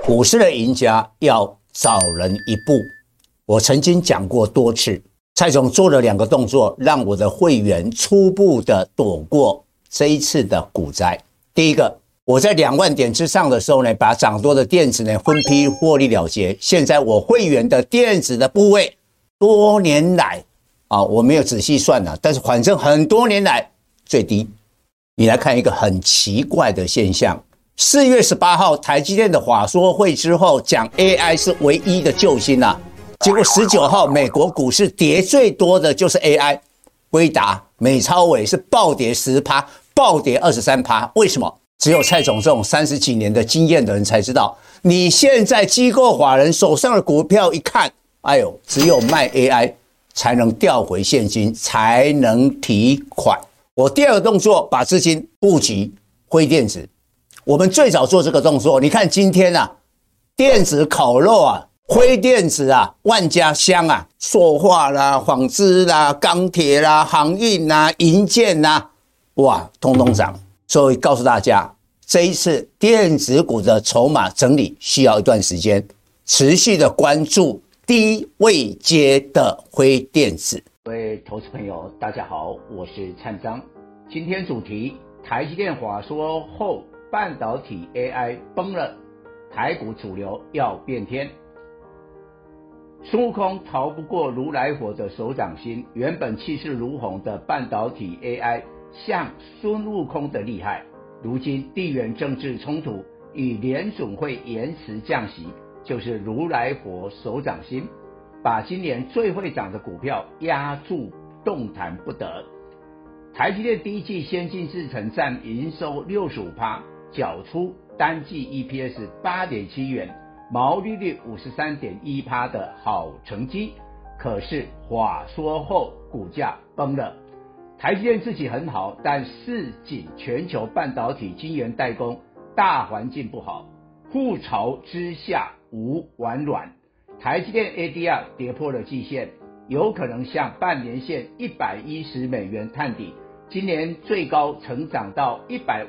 股市的赢家要早人一步。我曾经讲过多次，蔡总做了2个动作，让我的会员初步的躲过这一次的股灾。第一个，我在2万点之上的时候呢，把涨多的电子呢分批获利了结。现在我会员的电子的部位，多年来我没有仔细算了，但是反正很多年来最低。你来看一个很奇怪的现象。4月18号台积电的法说会之后，讲 AI 是唯一的救星啊，结果19号美国股市跌最多的就是 AI， 辉达、美超微是暴跌10%，暴跌23%。为什么？只有蔡总这种30几年的经验的人才知道。你现在机构法人手上的股票一看，哎呦，只有卖 AI 才能调回现金，才能提款。我第2个动作，把资金布局辉电子。我们最早做这个动作，你看今天电子烤肉辉电子万家香塑化啦、纺织啦、钢铁啦、航运啦、营建啦，哇，通通涨。所以告诉大家，这一次电子股的筹码整理需要一段时间，持续的关注低位阶的辉电子。 各位投资朋友，大家好，我是蔡章。今天主题：台积电法说后，半导体 AI 崩了，台股主流要变天。孙悟空逃不过如来佛的手掌心，原本气势如虹的半导体 AI 像孙悟空的厉害，如今地缘政治冲突与联准会延迟降息，就是如来佛手掌心，把今年最会涨的股票压住，动弹不得。台积电第一季先进制程占营收 65%， 缴出单季 EPS 8.7 元，毛利率 53.1% 的好成绩。可是话说后股价崩了。台积电自己很好，但市井全球半导体晶圆代工大环境不好，覆巢之下无完卵。台积电 ADR 跌破了季线，有可能向半年线$110探底，今年最高成长到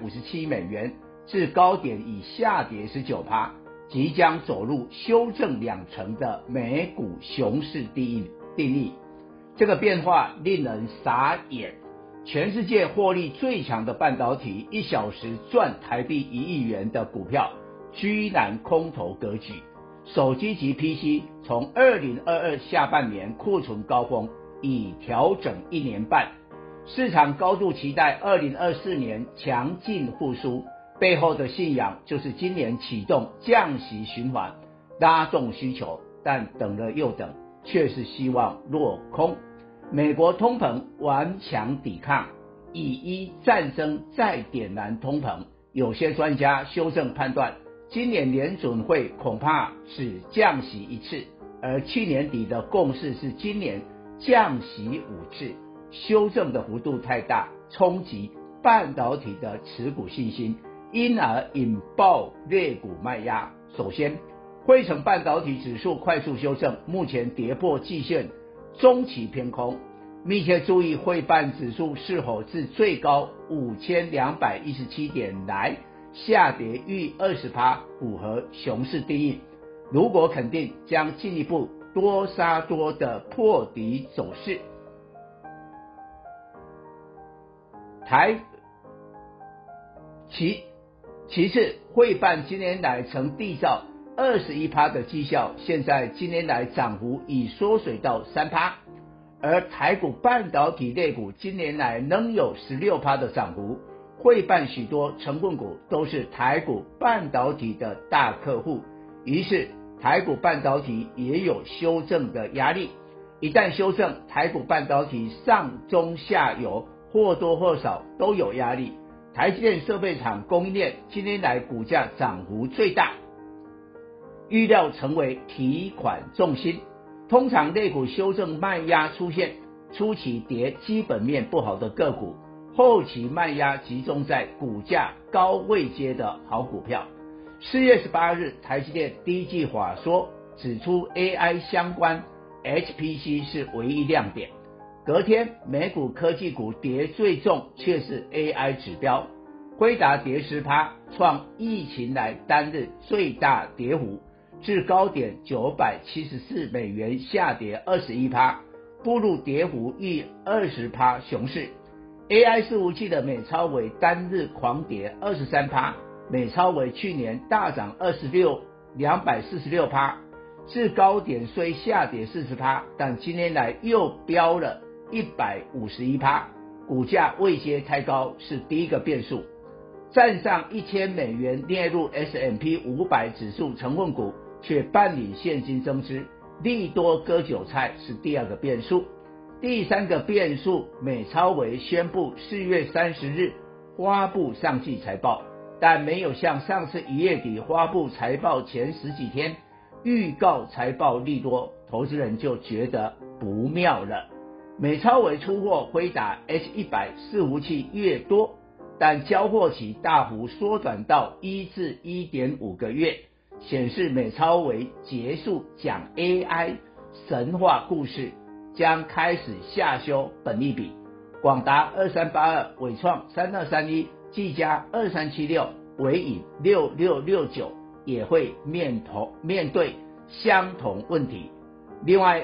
$157，至高点已下跌 19%， 即将走入修正2成的美股熊市定义。这个变化令人傻眼，全世界获利最强的半导体1小时赚台币1亿元的股票居然空头格局。手机及 PC 从2022下半年库存高峰已调整1年半，市场高度期待2024年强劲复苏，背后的信仰就是今年启动降息循环，拉动需求，但等了又等，却是希望落空。美国通膨顽强抵抗，以一战争再点燃通膨，有些专家修正判断，今年联准会恐怕只降息1次，而去年底的共识是今年降息5次，修正的幅度太大，冲击半导体的持股信心，因而引爆类股卖压。首先，汇成半导体指数快速修正，目前跌破季线，中期偏空，密切注意汇半指数是否自最高5217点来下跌逾 20%， 符合熊市定义。如果肯定，将进一步多杀多的破底走势。其次，汇半今年来曾缔造 21% 的绩效，现在今年来涨幅已缩水到 3%， 而台股半导体类股今年来能有 16% 的涨幅。汇办许多成分股都是台股半导体的大客户，于是台股半导体也有修正的压力。一旦修正，台股半导体上中下游或多或少都有压力。台积电设备厂供应链今年来股价涨幅最大，预料成为提款重心。通常类股修正卖压出现，初期跌基本面不好的个股，后期卖压集中在股价高位阶的好股票。4月18日，台积电第一季法说指出 AI 相关 HPC 是唯一亮点。隔天，美股科技股跌最重却是 AI 指标，辉达跌10%， 创疫情来单日最大跌幅，至高点974美元下跌 21%， 步入跌幅逾 20% 熊市。AI 伺服器的美超微单日狂跌 23%， 美超微去年大涨246%，至高点虽下跌 40%， 但今年来又飙了 151%， 股价位阶太高是第一个变数。站上1000美元列入 S&P 500 指数成分股，却办理现金增资，利多割韭菜是第二个变数。第三个变数，美超微宣布4月30日发布上季财报，但没有像上次1月底发布财报前10几天预告财报利多，投资人就觉得不妙了。美超微出货辉达 H100 伺服器越多，但交货期大幅缩短到1至 1.5 个月，显示美超微结束讲 AI 神话故事，将开始下修本益比。广达2382、伟创3231、技嘉2376、伟影6669也会面对相同问题。另外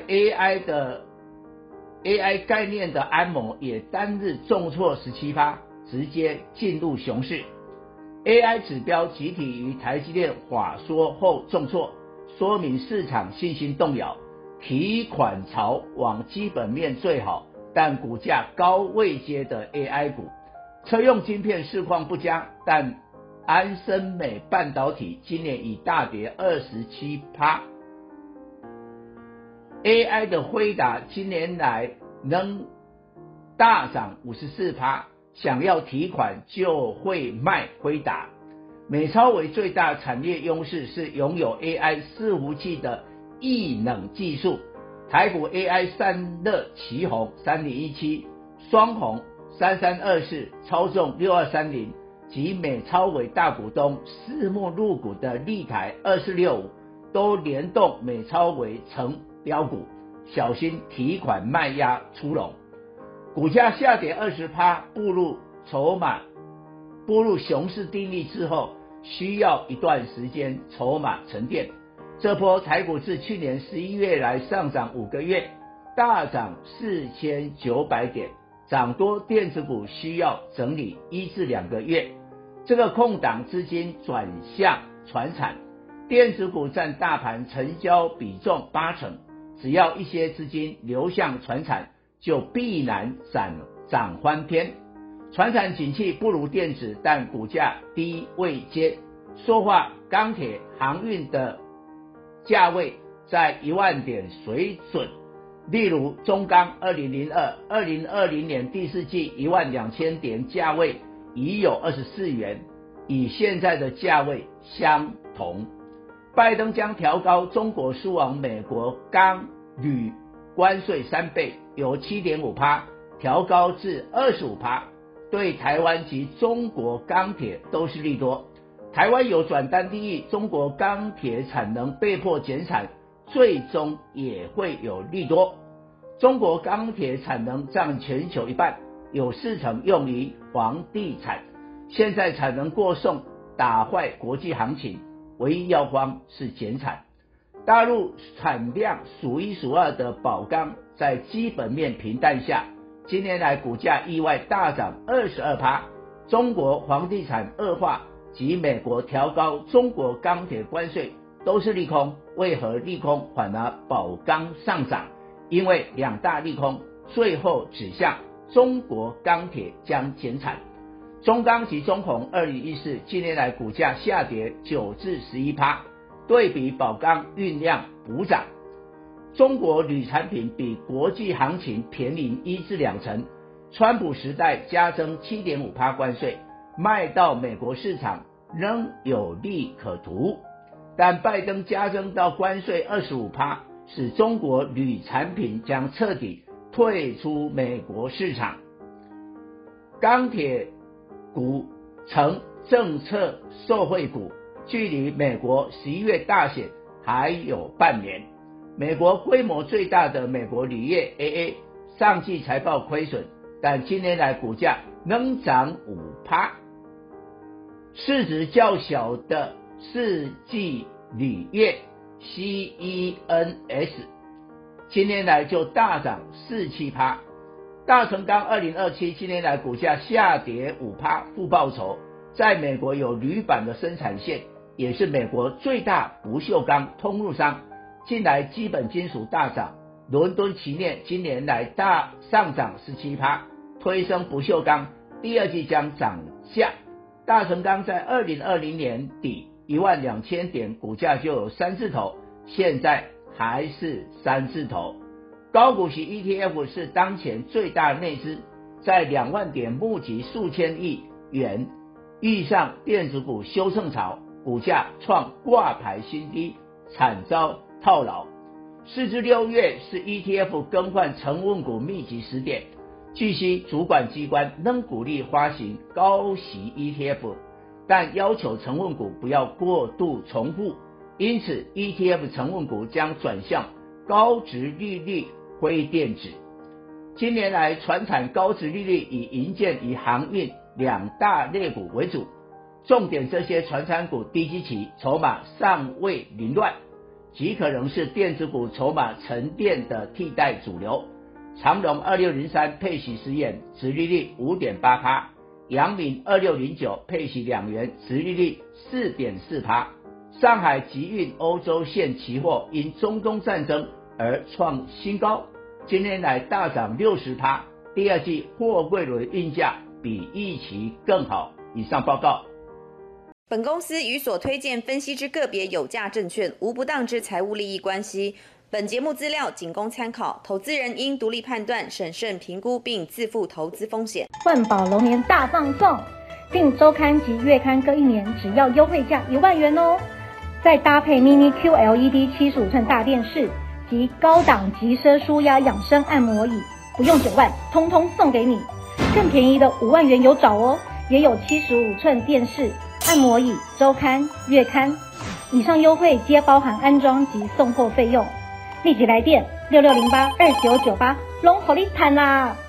AI 概念的安谋也单日重挫 17%， 直接进入熊市。 AI 指标集体于台积电法说后重挫，说明市场信心动摇，提款潮往基本面最好但股价高位阶的 AI 股。车用晶片市况不佳，但安森美半导体今年已大跌 27%。 AI 的辉达今年来能大涨 54%， 想要提款就会卖辉达。美超微最大产业优势是拥有 AI 伺服器的液冷技术，台股 AI 散热旗红3017、双红3324、超重6230及美超微大股东私募入股的立台2465都联动美超微成标股，小心提款卖压出笼。股价下跌 20%， 步入熊市定律之后，需要一段时间筹码沉淀。这波台股自去年11月来上涨5个月，大涨4900点，涨多电子股需要整理1至2个月。这个空档资金转向传产，电子股占大盘成交比重80%，只要一些资金流向传产，就必然涨翻天。传产景气不如电子，但股价低位阶，说话钢铁航运的价位在1万点水准，例如中钢2020年第4季12000点价位已有24元，与现在的价位相同。拜登将调高中国输往美国钢铝关税3倍，由 7.5% 调高至 25%， 对台湾及中国钢铁都是利多。台湾有转单利益，中国钢铁产能被迫减产，最终也会有利多。中国钢铁产能占全球一半，有40%用于房地产，现在产能过剩，打坏国际行情，唯一药方是减产。大陆产量数1数2的宝钢，在基本面平淡下，今年来股价意外大涨 22%。 中国房地产恶化及美国调高中国钢铁关税都是利空，为何利空反而宝钢上涨？因为两大利空最后指向中国钢铁将减产。中钢及中红2014今年来股价下跌9至 11%， 对比宝钢酝酿补涨。中国铝产品比国际行情便宜1至2成，川普时代加征 7.5% 关税，卖到美国市场仍有利可图，但拜登加征到关税 25%， 使中国铝产品将彻底退出美国市场。钢铁股成政策受惠股，距离美国11月大选还有半年。美国规模最大的美国铝业 AA 上季财报亏损，但今年来股价能涨 5%。 市值较小的世纪铝业 CENS 今年来就大涨 4-7%。大成钢2027今年来股价下跌 5%， 负报酬。在美国有铝板的生产线，也是美国最大不锈钢通路商。近来基本金属大涨，伦敦期镍今年来大上涨 17%， 推升不锈钢第二季将涨价。大成钢在2020年底12000点股价就有3字头，现在还是3字头。高股息 ETF 是当前最大内资，在2万点募集数千亿元，遇上电子股修正潮，股价创挂牌新低，惨遭套牢。4至6月是 ETF 更换成分股密集时点，据悉主管机关仍鼓励发行高息 ETF， 但要求成分股不要过度重复，因此 ETF 成分股将转向高殖利率非电子。今年来传产高殖利率以营建与航运两大类股为主，重点这些传产股低基期，筹码尚未凌乱，极可能是电子股筹码沉淀的替代主流。长荣2603配息10元，殖利率 5.8%， 阳明2609配息2元，殖利率 4.4%。 上海集运欧洲线期货因中东战争而创新高，今年来大涨 60%， 第二季货柜轮运价比预期更好。以上报告。 本公司与所推荐分析之个别有价证券无不当之财务利益关系。本节目资料仅供参考，投资人应独立判断、审慎评估并自负投资风险。 万宝龙年大放送，订周刊及月刊各1年，只要优惠价1万元哦！再搭配 Mini QLED 75寸大电视及高档极奢舒压养生按摩椅，不用9万，通通送给你。更便宜的5万元有找哦，也有75寸电视、按摩椅、周刊、月刊，以上优惠皆包含安装及送货费用。立即来电66082998，拢给你谈啦！